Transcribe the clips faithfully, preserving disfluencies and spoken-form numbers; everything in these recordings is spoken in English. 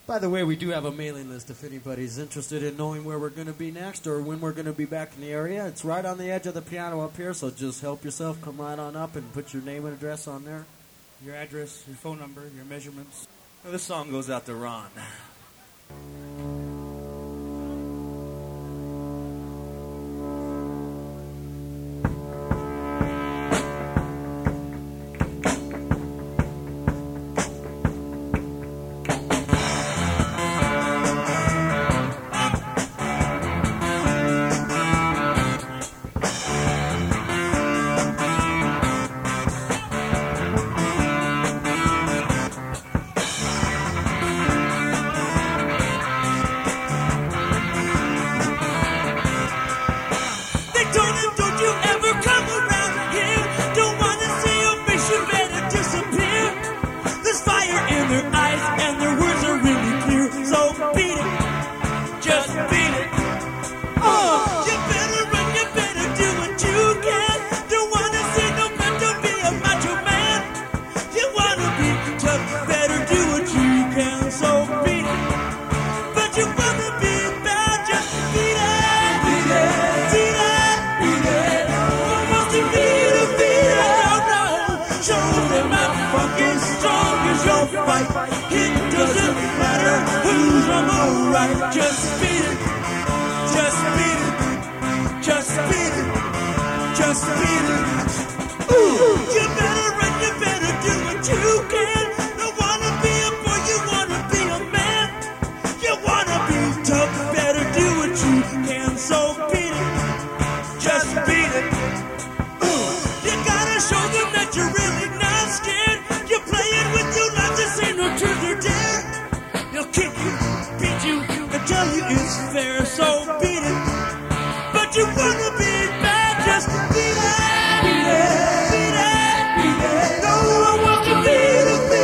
By the way, we do have a mailing list if anybody's interested in knowing where we're going to be next or when we're going to be back in the area. It's right on the edge of the piano up here, so just help yourself. Come right on up and put your name and address on there. Your address, your phone number, your measurements. Well, this song goes out to Ron. Beat it, beat it, no one wants to beat it.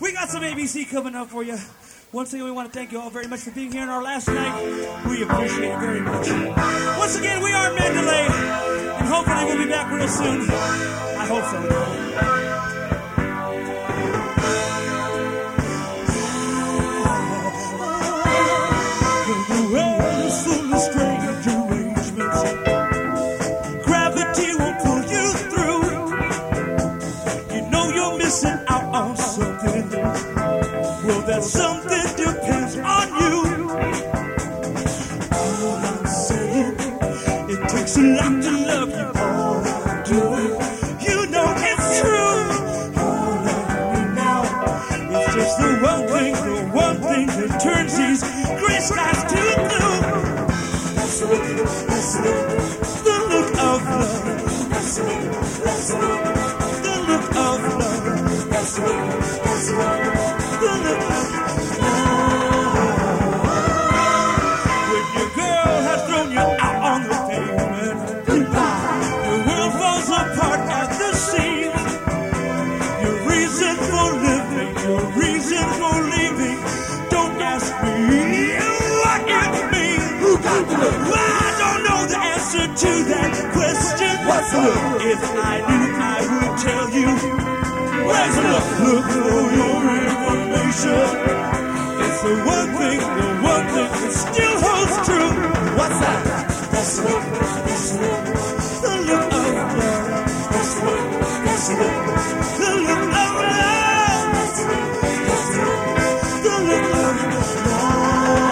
We got some A B C coming up for you. Once again, we want to thank you all very much for being here on our last night. We appreciate it very much. Once again, we are Mandalay, and hopefully we'll be back real soon. I hope so. Something depends on you. All I'm saying, it takes a lot to love you. All I'm doing, you know it's true. All I need now is just the one thing, the one thing that turns these gray skies to blue. That's the look, that's the look, the look of love. That's the look, that's the look, the look of love. That's the look, that's the look, the look of love. I don't know the answer to that question. What's the look? If I knew, I would tell you. Where's the look? Look for your information. It's the one thing, the one thing that still holds true. What's that? That's the look, that's the look, the look of love. That's the look, that's the look, the look of love. That's the look, that's the look, the look of love.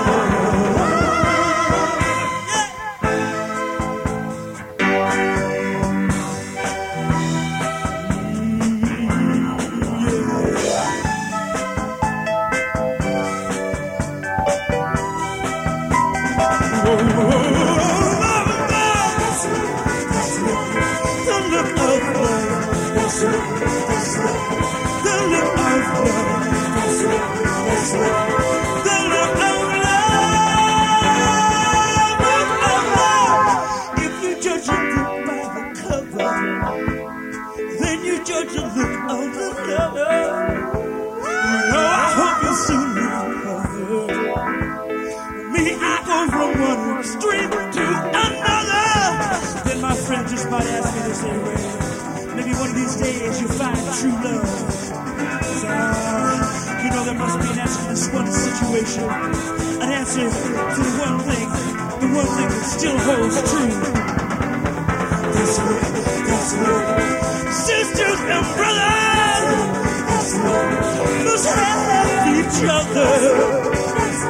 Just might ask me to say, well, maybe one of these days you'll find true love. So, uh, you know there must be an answer to this one situation, an answer to the one thing, the one thing that still holds true. That's right, that's right. Sisters and brothers, that's right. Must have each other. That's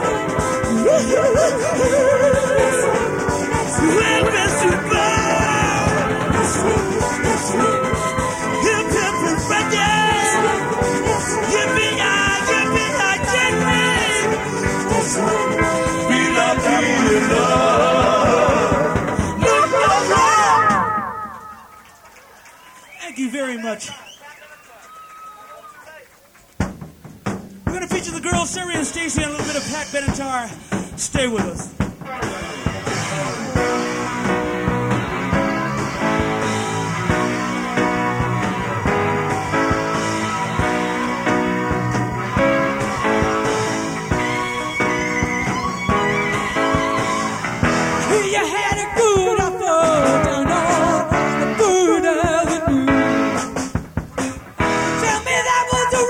right. We're best to go. Hip hip and reggae, yippee yippee yippee, be lucky in love. Look around. Thank you very much. We're going to feature the girls, Sherry and Stacy, and a little bit of Pat Benatar. Stay with us.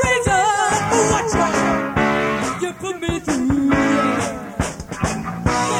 Put me through.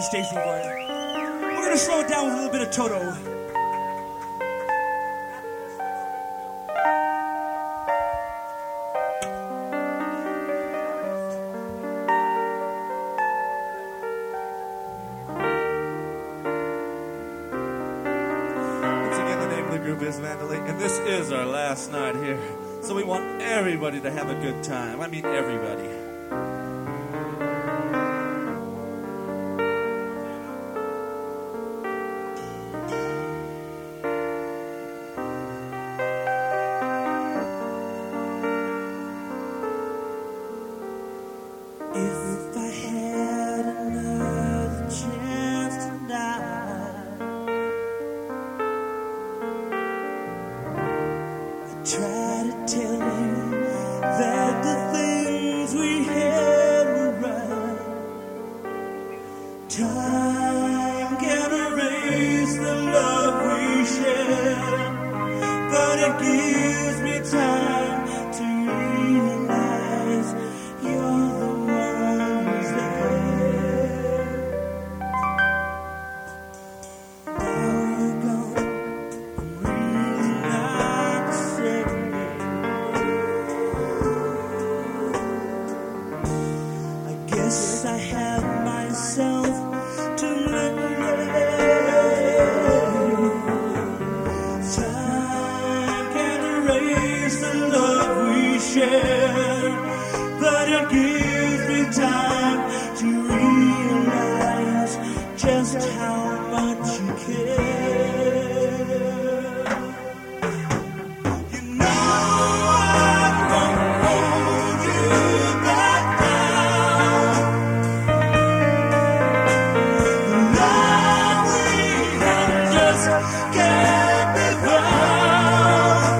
Stacy for you. We're going to slow it down with a little bit of Toto. Is Mandalay, and this is our last night here, so we want everybody to have a good time. I mean everybody. If I had another chance tonight, try to tell you that the things we had were right. Time can erase the love we shared, but it gives me time to realize you're the one who's there. Now you're gone, I'm really not I guess I have myself to blame. Time can erase the love we share, but it gives me time to realize just how much you care. You know I won't hold you back down. The love we have just can't be found.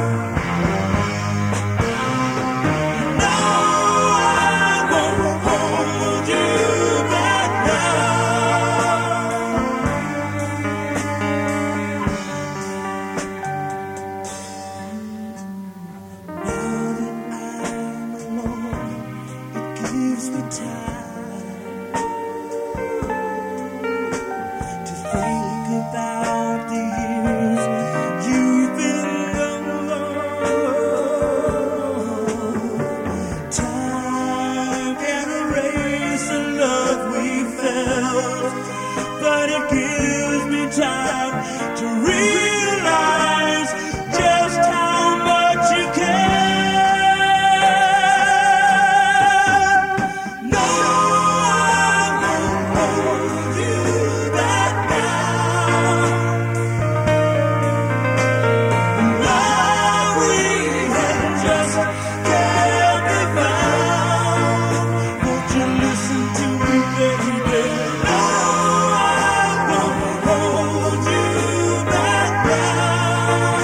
You know I won't hold you back down. Now that I'm alone, it gives me time to think about the years you've been alone. Time can erase the love we felt, but it gives me time to realize just how much you care. No, I won't hold you back now. Love we had just can't be found. Won't you listen to me, baby? No, I won't hold you back now.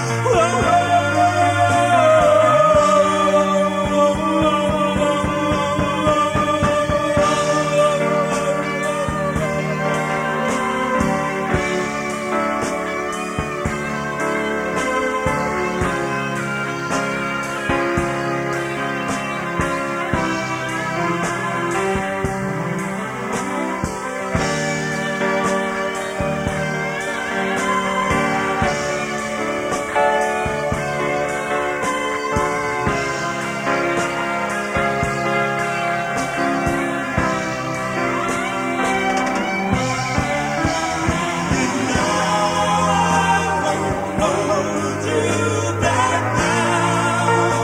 Hold you back now.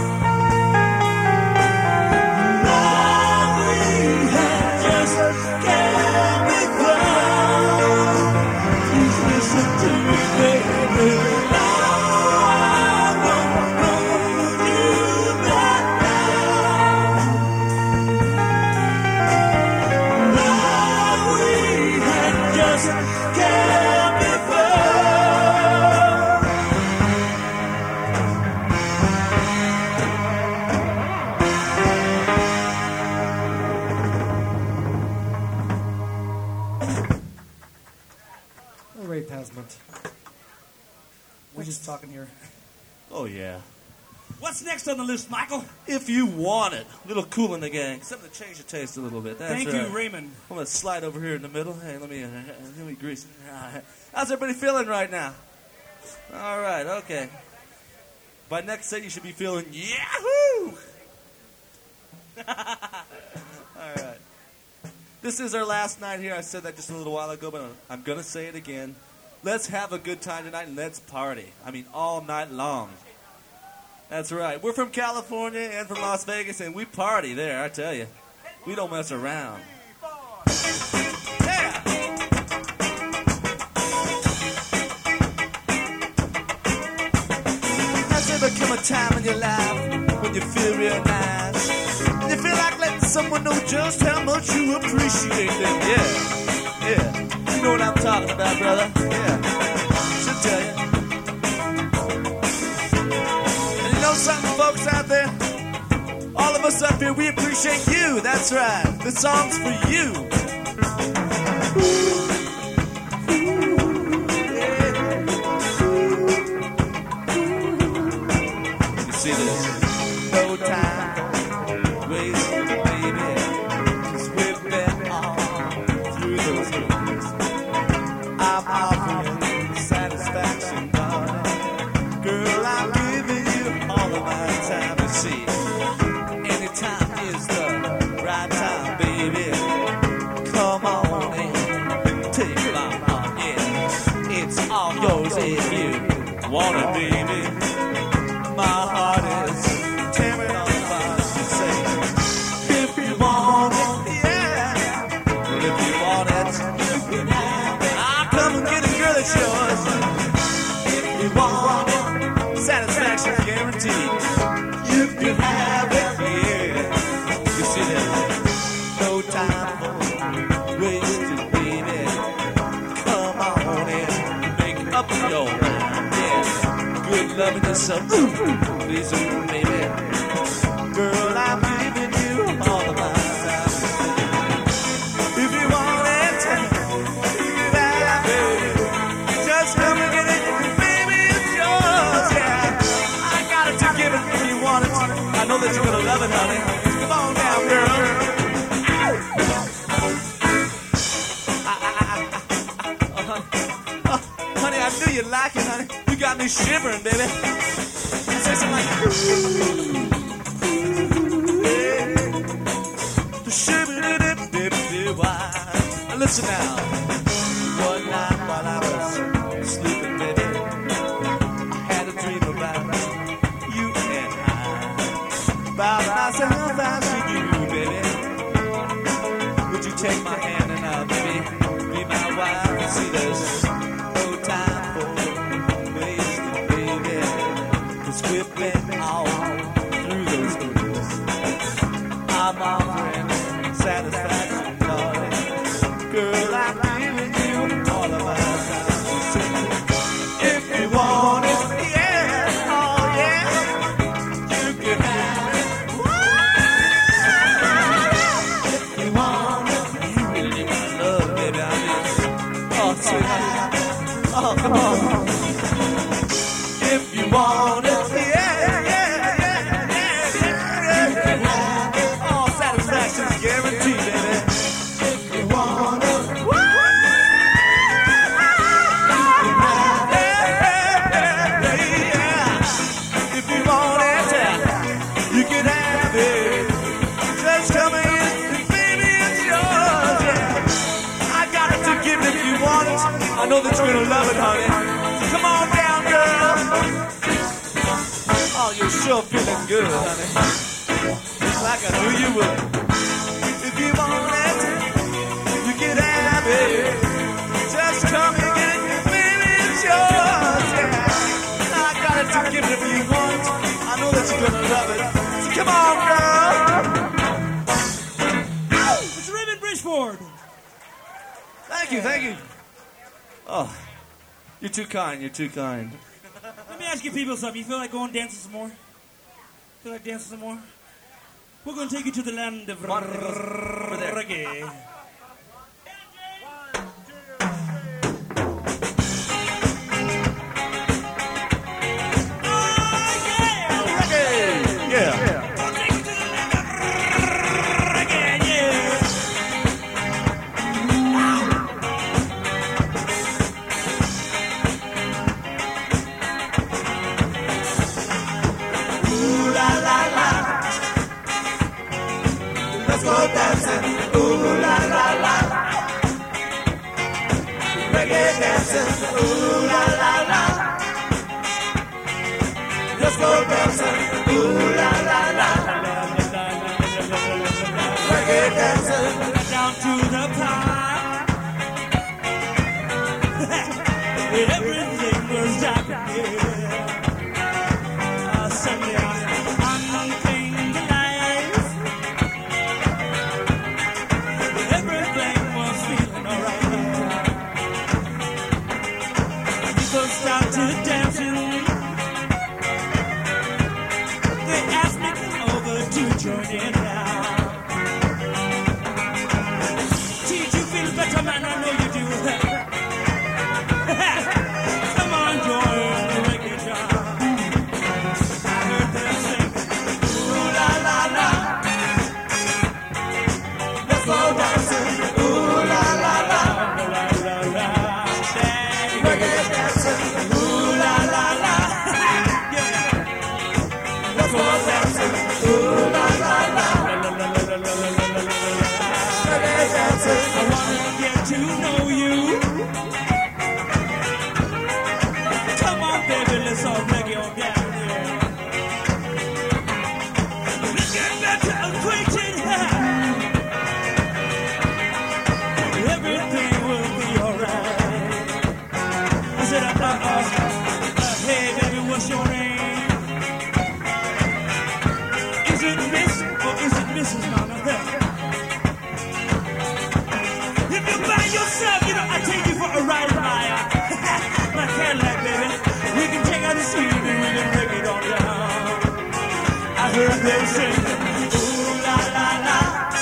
Love we had just can't be found. Please listen to me, baby. No, I won't hold you back now. Love we had just can't be found. Ray Pasment. We're just talking here. Oh yeah. What's next on the list, Michael? If You Want It. A little Cool in the Gang. Something to change the taste a little bit. That's Thank right. you, Raymond. I'm going to slide over here in the middle. Hey, let me, uh, let me grease it. How's everybody feeling right now? All right, okay. By next set, you should be feeling yahoo! All right. This is our last night here. I said that just a little while ago, but I'm going to say it again. Let's have a good time tonight and let's party. I mean, all night long. That's right. We're from California and from Las Vegas, and we party there, I tell you. We don't mess around. Yeah! Has there become a time in your life when you feel real nice? And you feel like letting someone know just how much you appreciate them? Yeah. Yeah. You know what I'm talking about, brother? Yeah. Should tell you. Know something, folks out there? All of us up here, we appreciate you. That's right. The song's for you. Yeah. You see this? No time wasted, baby. 'Cause we've been all through those moves. I'm offering satisfaction, darling. Girl, I'm giving you all of my time to see. Anytime is the right time, baby. Come on and take my heart, yeah. It's all yours if you want it, baby. My heart is tearing on fire to say, if you want it, yeah. If you want it, I'll come and get it, girl, it's yours. If you want it, satisfaction guaranteed. You can have it, yeah. You see that? No time for wasted, baby. Come on and make up your mind, yeah. Good loving yourself, ooh, please, ooh, baby. Girl, I'm giving you all of my time. If you want it, you can have it. Just come and get it, baby, it's yours, yeah. I got it to give it if you want it. I know that you're gonna love it, honey. Come on down, girl. Uh, honey, I knew you'd like it, honey. You got me shivering, baby. I say something like, yeah. Listen now. One night while I was sleeping, baby, I had a dream about you and I. About myself, I see you, baby. Would you take my hand and I'll be, be my wife? See, there's no time for wasting, baby. 'Cause we've been all through those moves. I'm offering satisfaction, darling. Girl, I'm giving you all of my time. If you want it, yeah, oh yeah, you can have it. If you want it, you really need my love, baby. I mean, oh, sweetheart. Oh, come on. If you want it, yeah, yeah, yeah, yeah, yeah, you can have it. All satisfaction guaranteed, baby. If you want it. I know that you're gonna love it, honey. So come on down, girl. Oh, you're sure feeling good, honey. Like I knew you would. If you want it, you can have it. Just come and get it, baby, it's yours, yeah. I got it to give it if you want it. I know that you're gonna love it. So come on, girl. It's Raymond Bridgeford. Thank you, thank you. Oh, you're too kind, you're too kind. Let me ask you people something. You feel like going dancing some more? Feel like dancing some more? We're going to take you to the land of reggae. Reggae! dancing, ooh la la la. Let's go dancing, ooh la la la. Reggae dancing, down to the park. Everything was dark. Uh, Sunday, unclean lights. Everything was feeling alright. People started dancing. They asked me to come over to join in now. Did you feel better, man? I know you do. Come on, join the reggae jam. I heard them sing, ooh la la la. let's go dancing, ooh la la la. La la la. Reggae dancing, ooh la la la. Let's go dancing, ooh la la la. Reggae dancing, I wanna get to know you. Come on, baby, let's all reggae on down here. Let's get better acquainted. Everything will be alright. I said, uh, uh, uh, hey, baby, what's your name? Is it Miss or is it Missus Mama? If you're by yourself, you know, I take you for a ride in my, uh, my Cadillac, baby. We can take out the street and we can break it on down. I heard them sing, ooh la la la.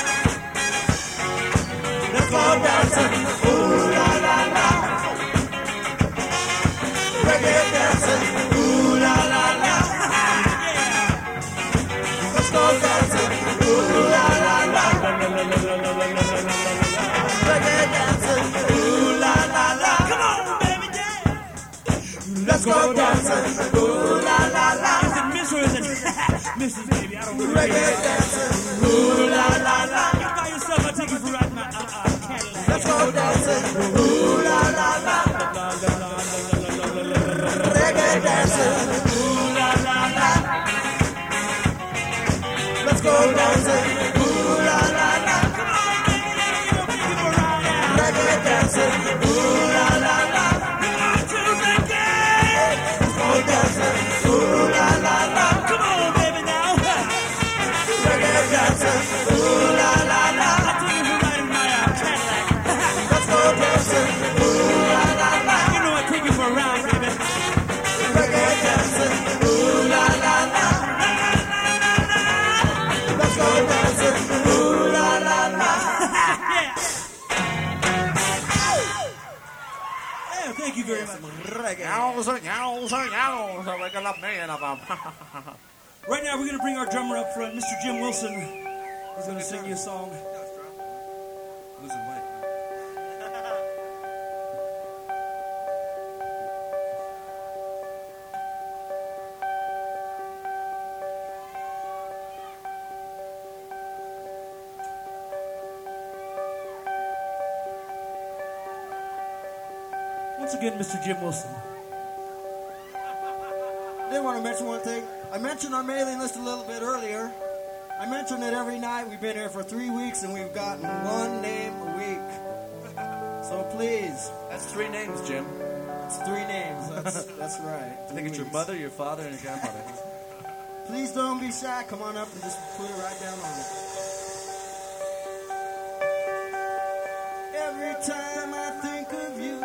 Let's go dancing, ooh la la la. Reggae dancing, ooh la la la. Let's go dancing, ooh la la la. Reggae dancing, ooh la la la. Come on, baby, dance. Let's go dancing, ooh la la la. Is it Miss or is it Missus Baby? I don't know. Reggae dancing, ooh la la la. You're by yourself, I take you for a ride in my uh, uh, Cadillac. Let's go dancing, ooh la la la. Reggae dancing, Ooh la la la. let's go dancing, ooh la la la. Come on, baby, yeah, you know, take you for a ride. Reggae dancing, ooh la la la. Come on to reggae. Let's go dancing, ooh la la la. Come on, baby, now. Reggae dancing, ooh la la la. I take you for a ride in my uh, Cadillac. Let's go dancing, ooh la la la. You know I take you for a ride, baby. Reggae dancing, ooh la la la. Let's go dancing, ooh la la la. Yeah. Yeah, thank you very much. Right now, we're going to bring our drummer up front, Mister Jim Wilson. He's going to sing you a song. Losing weight. Once again, Mister Jim Wilson. I did want to mention one thing. I mentioned our mailing list a little bit earlier. I mentioned that every night we've been here for three weeks and we've gotten one name a week. So please, That's three names, Jim. it's three names. That's, that's right. I think it's your mother, your father, and your grandfather. Please don't be shy. Come on up and just put it right down on it. Every time I think of you,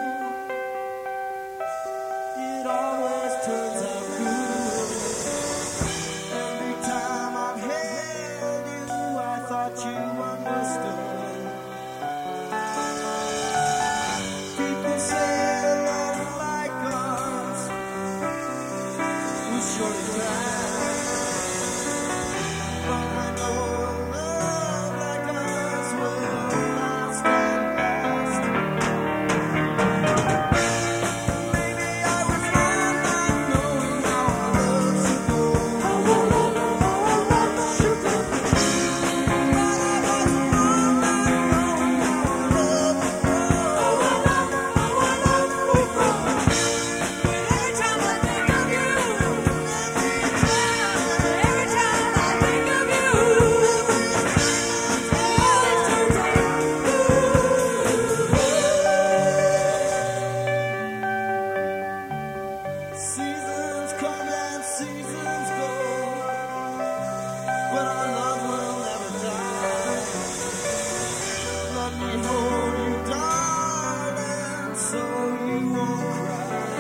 it always turns out good. Every time I've held you, I thought you understood. People say love like us will surely die. But I know love like us will last and last. Maybe I was wrong not knowing how our love should go. But I was wrong not knowing how our love should go. Our love would grow. seasons go, but our love will never die. Let me hold you, darling, so you won't cry.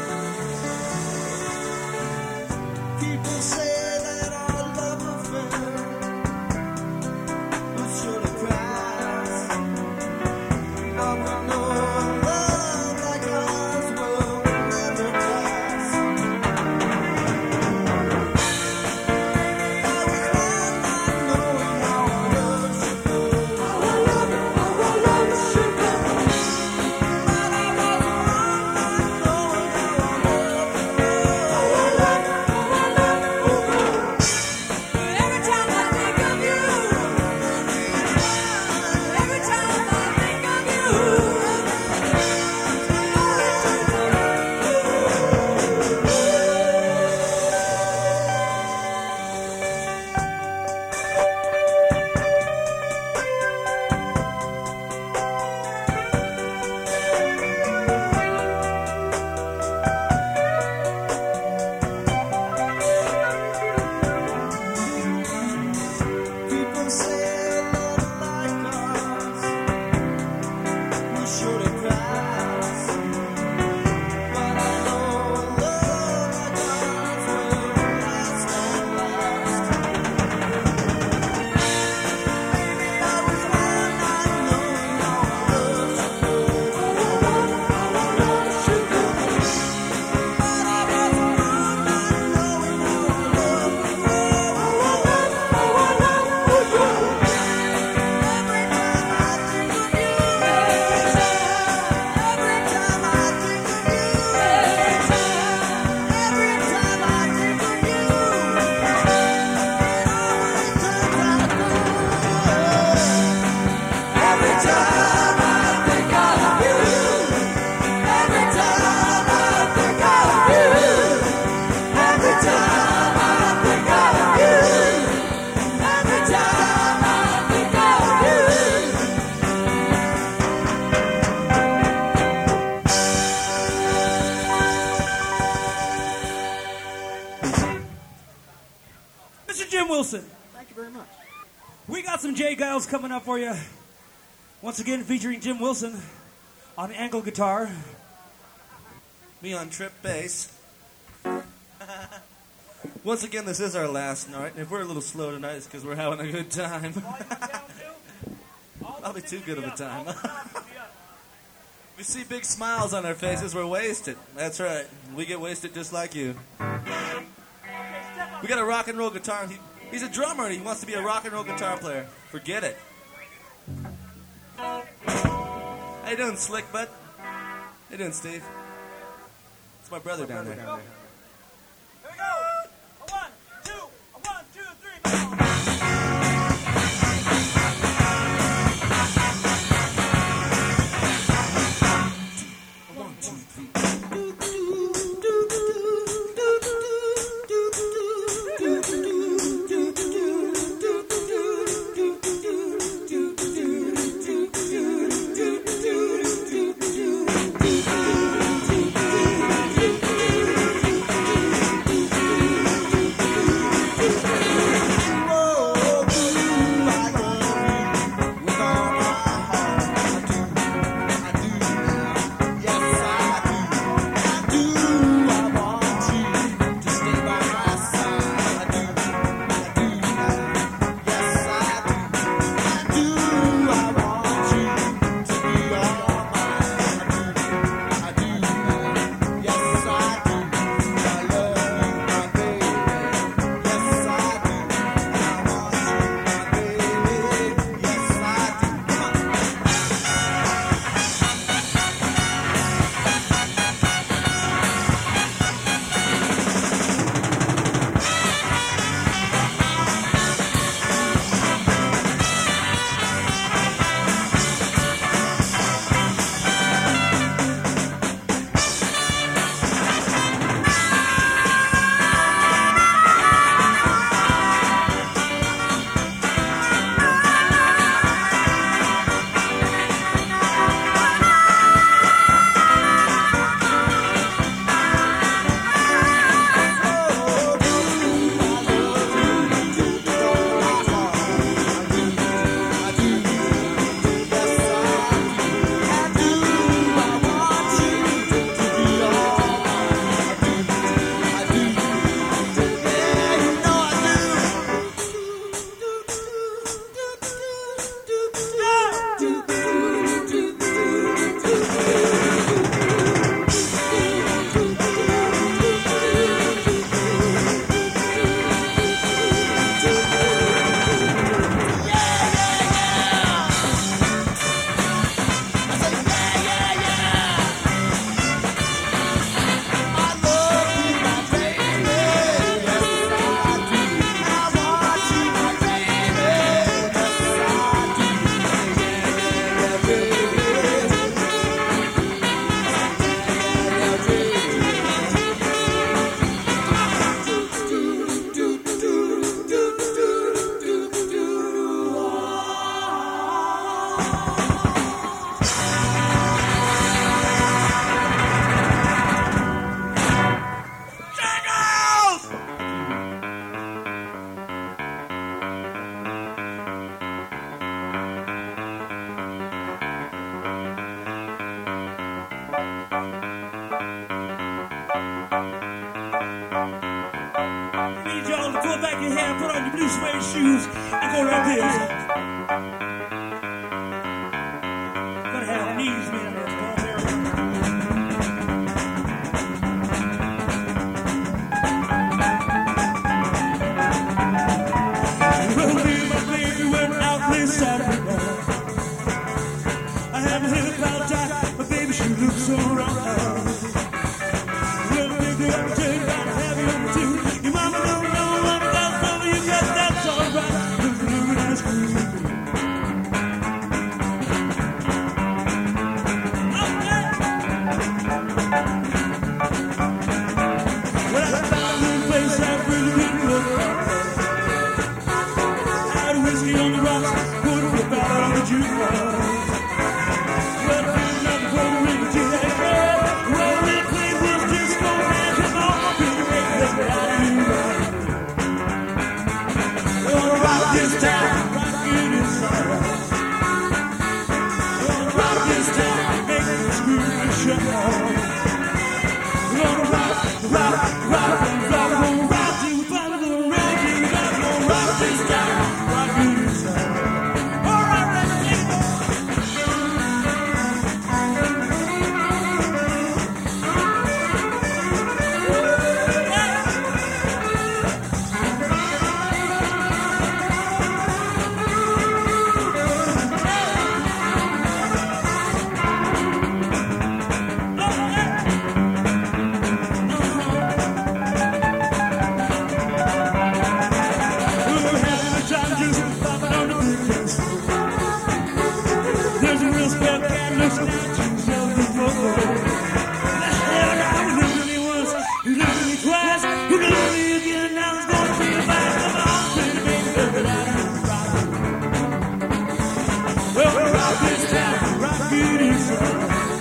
People say that our love affair will surely pass, but we know love like ours will never pass. I was born not knowing how our love should go. How our love, how our love should go. But I was wrong not knowing how our love should go. How our love, how our love will go. Every time I think of you, every time I think of you, People say love like ours will surely pass, but I know love like ours will last and last. Maybe I was wrong not knowing how our love should go. How our love should go. But I was wrong not knowing how our love would go. How our love, how our love would go. Every time I think of you, every time I think of you, every time I think of you, it always turns out good. Every time I think of you, every time I think of you, every time I think of you, every time I think of you. Mister Jim Wilson, Thank you very much. we got some J Giles coming up for you. Once again, featuring Jim Wilson on angle guitar. Me on trip bass. Once again, this is our last night, and if we're a little slow tonight, it's because we're having a good time. Probably too good of a time. We see big smiles on our faces, we're wasted. That's right. We get wasted just like you. We got a rock and roll guitar. He, he's a drummer, and he wants to be a rock and roll guitar player. Forget it. How you doing, Slick Bud? How you doing, Steve? It's my brother down there. Here we go. A one, two, a one, two, three, four. One, two, three. put on your blue suede shoes and go like this. Gotta have knees made out of this ball there. Well, me and my baby went out last Saturday night. I had a head about that, but baby, she looked so right. Well, baby, I can tell you about to have you too. Your mama don't know what it does for you, but that's alright. Look, look at ice cream. Well, I found a little place I really didn't look for. I had a whiskey on the rocks, put a whip out on the jukebox. Well, there's nothing for the ring to that girl. Well, that play was just going back and on my baby, let me out of you. We're gonna rock this town, rock it inside. We're gonna rock this town, make it scream and shut up. We're gonna rock, rock, rock, and rock. We're gonna rock till we find a little rock. We're gonna rock this town, rock it inside. All right, let's take it. We're having a time just popping on the weekends. There's a real spell cat looks down to himself before. Let's have it out. You looked at me once, you looked at me twice, you looked at me again. Now it's gonna be a fight. Come on, pretty baby, look it out and rock it. Well, we'll rock this town, rock it inside.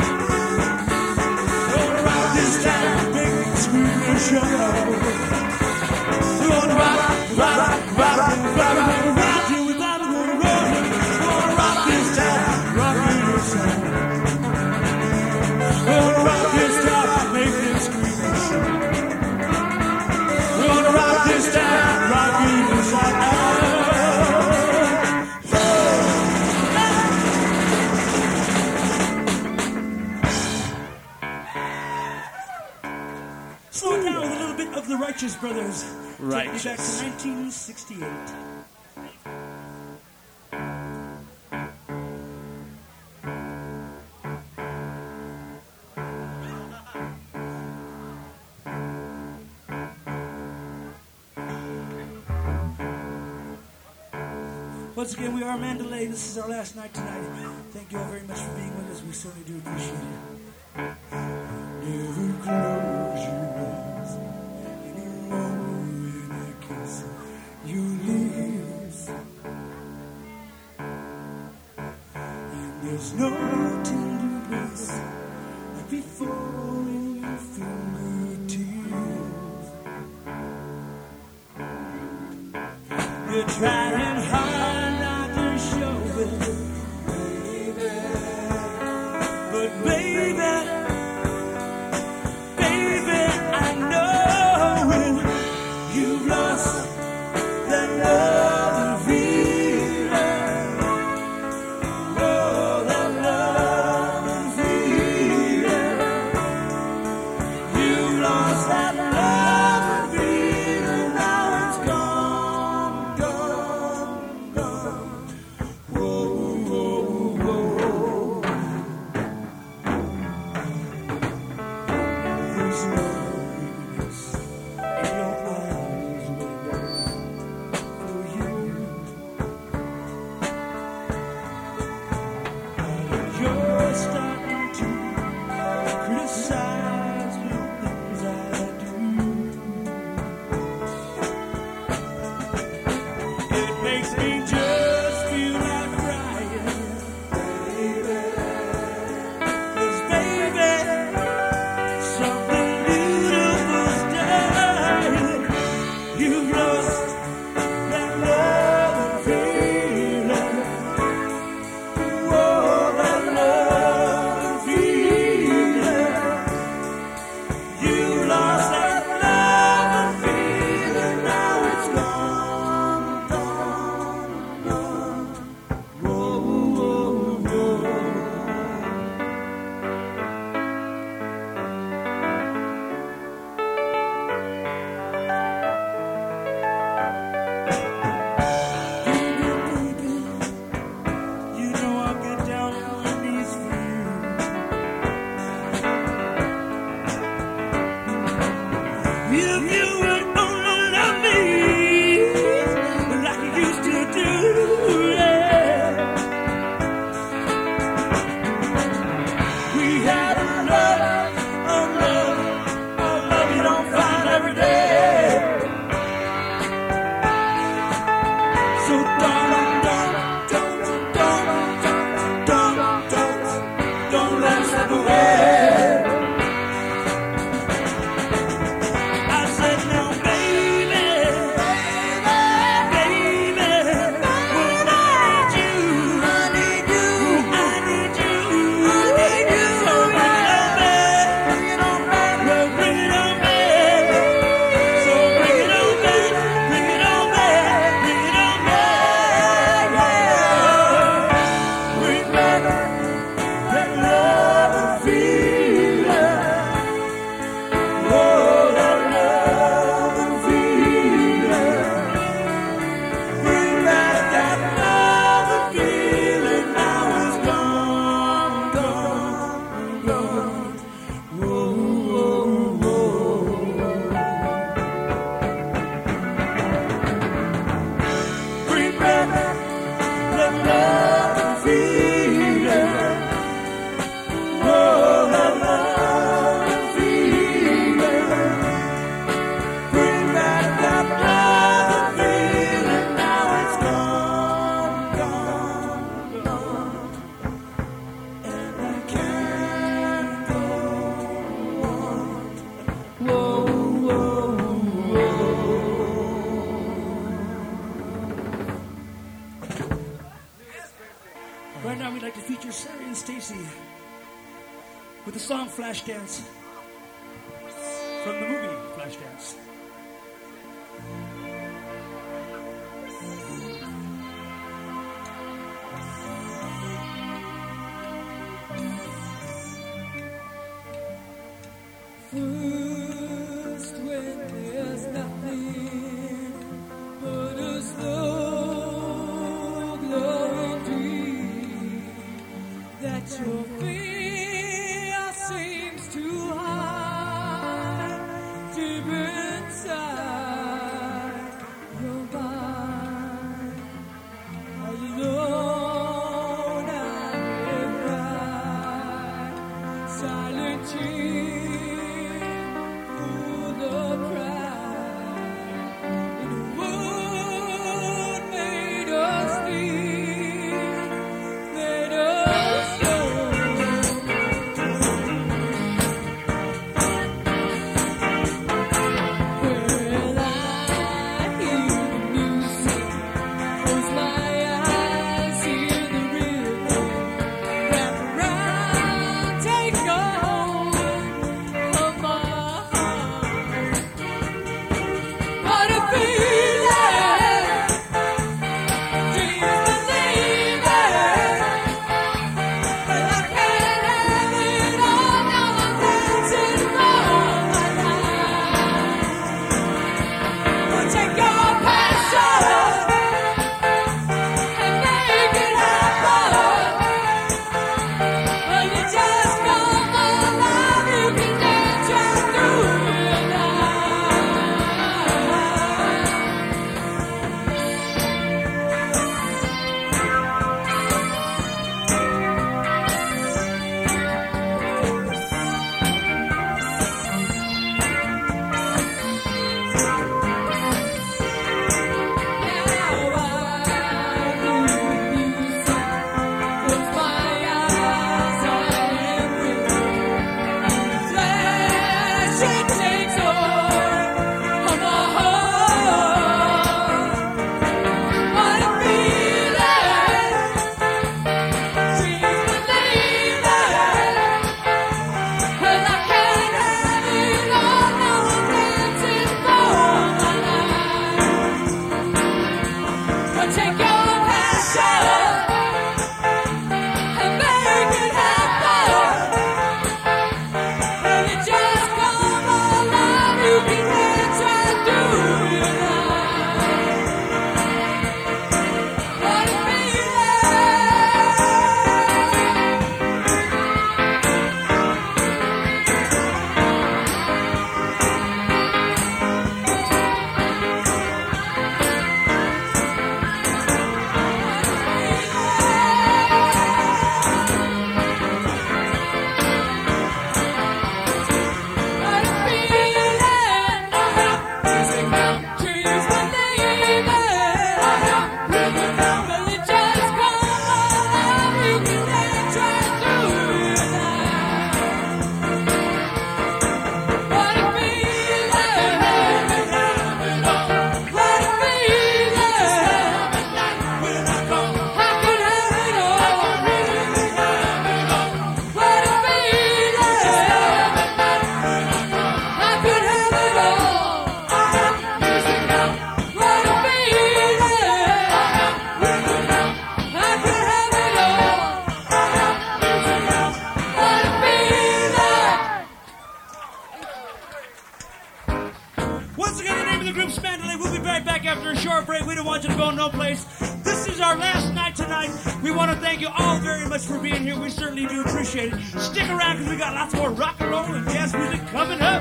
We'll rock this town, make it scream and shut up. We're gonna rock, rock, rock, rock, rock, rock, rock till we find a little road. We're gonna rock this town, rock it inside. We're gonna rock this town, make it scream and shout. We're gonna rock this town, rock it inside. Slow it down with a little bit of the Righteous Brothers. Take me back to Righteous. nineteen sixty-eight. Once again, we are Mandalay. This is our last night tonight. Thank you all very much for being with us. We certainly do appreciate it. Never close your eyes anymore when I kiss your lips. And there's no tenderness like before in your fingertips. You're trying hard not to show it, baby. But baby, baby, I know it. You've lost that love and feeling. Oh, that love and feeling. You've lost that love and feeling. Now it's gone, gone, If you would only love me like you used to do, yeah. We had a love, a love, a love you don't find every day. So darling, don't, don't, don't, don't, don't, don't let us slip away. I said, now, baby, baby, when I need you, I need you, I need you, I need you. So bring it on back, bring it on back, well, bring it on back. So bring it on back, bring it on back, bring it on back, yeah. Bring back that love and feeling. Oh, that love and feeling. Bring back that love and feeling. Now it's gone, gone, gone. Whoa, whoa, whoa. Bring back that love and feeling. Oh, that love and feeling. Bring back that love and feeling. Now it's gone, gone, gone. And I can't go on. Whoa, whoa, whoa. Right now we'd like to feature Sarah and Stacy with the song Flashdance from the movie Flashdance. First, when there's nothing but a slow glowing dream that your fear seems to hide deep inside your mind. Alone I may cry, silent tears full of pride. In a world made of steel, made of stone. Where Once again, the name of the group's Mandalay. We'll be right back after a short break. We don't want you to go no place. This is our last night tonight. We want to thank you all very much for being here. We certainly do appreciate it. Stick around because we got lots more rock and roll and jazz music coming up.